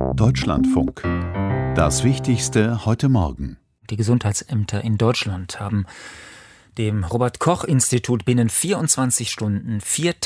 Deutschlandfunk. Das Wichtigste heute Morgen. Die Gesundheitsämter in Deutschland haben dem Robert-Koch-Institut binnen 24 Stunden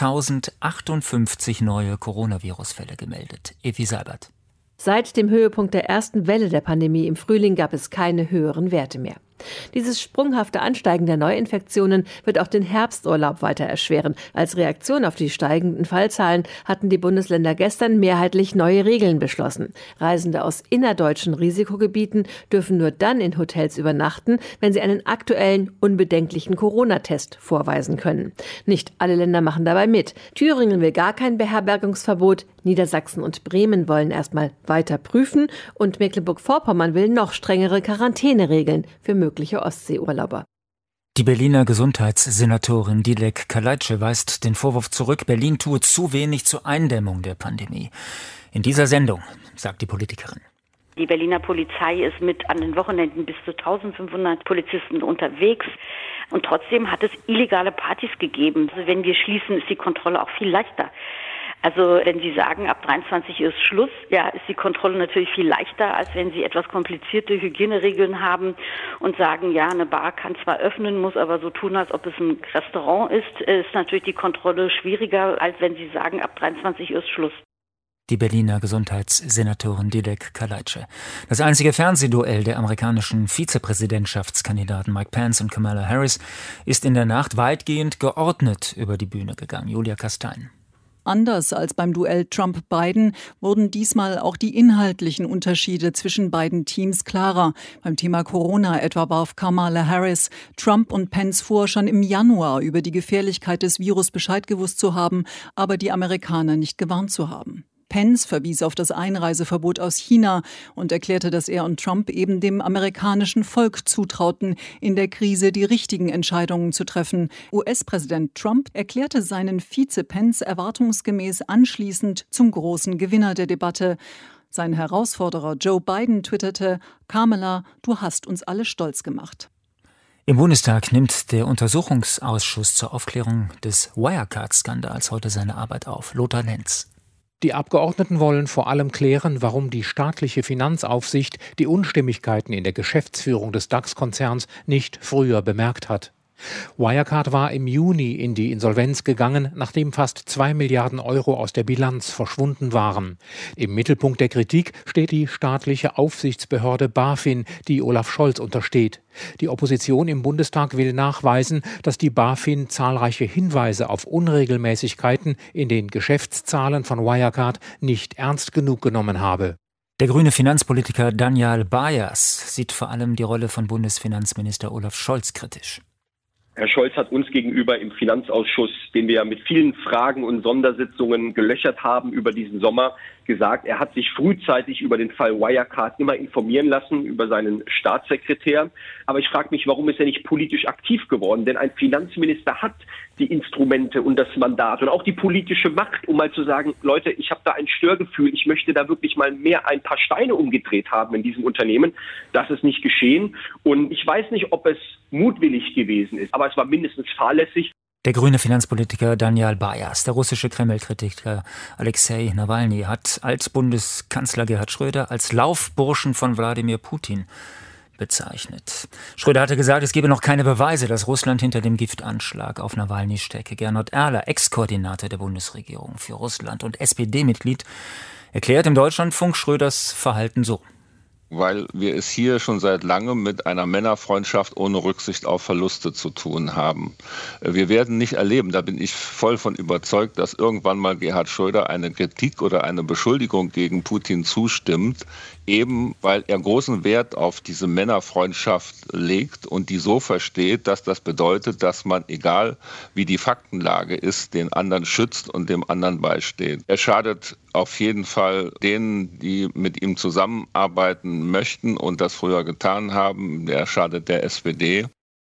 4.058 neue Coronavirus-Fälle gemeldet. Evi Seibert. Seit dem Höhepunkt der ersten Welle der Pandemie im Frühling gab es keine höheren Werte mehr. Dieses sprunghafte Ansteigen der Neuinfektionen wird auch den Herbsturlaub weiter erschweren. Als Reaktion auf die steigenden Fallzahlen hatten die Bundesländer gestern mehrheitlich neue Regeln beschlossen. Reisende aus innerdeutschen Risikogebieten dürfen nur dann in Hotels übernachten, wenn sie einen aktuellen, unbedenklichen Corona-Test vorweisen können. Nicht alle Länder machen dabei mit. Thüringen will gar kein Beherbergungsverbot, Niedersachsen und Bremen wollen erstmal weiter prüfen und Mecklenburg-Vorpommern will noch strengere Quarantäneregeln für mögliche Ostseeurlauber. Die Berliner Gesundheitssenatorin Dilek Kaleitsche weist den Vorwurf zurück, Berlin tue zu wenig zur Eindämmung der Pandemie. In dieser Sendung sagt die Politikerin: Die Berliner Polizei ist mit an den Wochenenden bis zu 1500 Polizisten unterwegs. Und trotzdem hat es illegale Partys gegeben. Also wenn wir schließen, ist die Kontrolle auch viel leichter. Also wenn Sie sagen, ab 23 Uhr ist Schluss, ja, ist die Kontrolle natürlich viel leichter, als wenn Sie etwas komplizierte Hygieneregeln haben und sagen, ja, eine Bar kann zwar öffnen, muss aber so tun, als ob es ein Restaurant ist natürlich die Kontrolle schwieriger, als wenn Sie sagen, ab 23 Uhr ist Schluss. Die Berliner Gesundheitssenatorin Dilek Kaleitsche. Das einzige Fernsehduell der amerikanischen Vizepräsidentschaftskandidaten Mike Pence und Kamala Harris ist in der Nacht weitgehend geordnet über die Bühne gegangen. Julia Kastein. Anders als beim Duell Trump-Biden wurden diesmal auch die inhaltlichen Unterschiede zwischen beiden Teams klarer. Beim Thema Corona etwa warf Kamala Harris Trump und Pence vor, schon im Januar über die Gefährlichkeit des Virus Bescheid gewusst zu haben, aber die Amerikaner nicht gewarnt zu haben. Pence verwies auf das Einreiseverbot aus China und erklärte, dass er und Trump eben dem amerikanischen Volk zutrauten, in der Krise die richtigen Entscheidungen zu treffen. US-Präsident Trump erklärte seinen Vize Pence erwartungsgemäß anschließend zum großen Gewinner der Debatte. Sein Herausforderer Joe Biden twitterte: Kamala, du hast uns alle stolz gemacht. Im Bundestag nimmt der Untersuchungsausschuss zur Aufklärung des Wirecard-Skandals heute seine Arbeit auf. Lothar Lenz. Die Abgeordneten wollen vor allem klären, warum die staatliche Finanzaufsicht die Unstimmigkeiten in der Geschäftsführung des DAX-Konzerns nicht früher bemerkt hat. Wirecard war im Juni in die Insolvenz gegangen, nachdem fast 2 Milliarden Euro aus der Bilanz verschwunden waren. Im Mittelpunkt der Kritik steht die staatliche Aufsichtsbehörde BaFin, die Olaf Scholz untersteht. Die Opposition im Bundestag will nachweisen, dass die BaFin zahlreiche Hinweise auf Unregelmäßigkeiten in den Geschäftszahlen von Wirecard nicht ernst genug genommen habe. Der grüne Finanzpolitiker Daniel Bayers sieht vor allem die Rolle von Bundesfinanzminister Olaf Scholz kritisch. Herr Scholz hat uns gegenüber im Finanzausschuss, den wir ja mit vielen Fragen und Sondersitzungen gelöchert haben über diesen Sommer, gesagt, er hat sich frühzeitig über den Fall Wirecard immer informieren lassen, über seinen Staatssekretär. Aber ich frage mich, warum ist er nicht politisch aktiv geworden? Denn ein Finanzminister hat die Instrumente und das Mandat und auch die politische Macht, um mal zu sagen, Leute, ich habe da ein Störgefühl, ich möchte da wirklich mal ein paar Steine umgedreht haben in diesem Unternehmen. Das ist nicht geschehen. Und ich weiß nicht, ob es mutwillig gewesen ist, aber es war mindestens fahrlässig. Der grüne Finanzpolitiker Daniel Bayers, der russische Kreml-Kritiker Alexei Nawalny hat Altbundeskanzler Gerhard Schröder als Laufburschen von Wladimir Putin bezeichnet. Schröder hatte gesagt, es gebe noch keine Beweise, dass Russland hinter dem Giftanschlag auf Nawalny stecke. Gernot Erler, Ex-Koordinator der Bundesregierung für Russland und SPD-Mitglied, erklärt im Deutschlandfunk Schröders Verhalten so: Weil wir es hier schon seit langem mit einer Männerfreundschaft ohne Rücksicht auf Verluste zu tun haben. Wir werden nicht erleben, da bin ich voll von überzeugt, dass irgendwann mal Gerhard Schröder eine Kritik oder eine Beschuldigung gegen Putin zustimmt, eben weil er großen Wert auf diese Männerfreundschaft legt und die so versteht, dass das bedeutet, dass man, egal wie die Faktenlage ist, den anderen schützt und dem anderen beisteht. Er schadet auf jeden Fall denen, die mit ihm zusammenarbeiten möchten und das früher getan haben. Er schadet der SPD.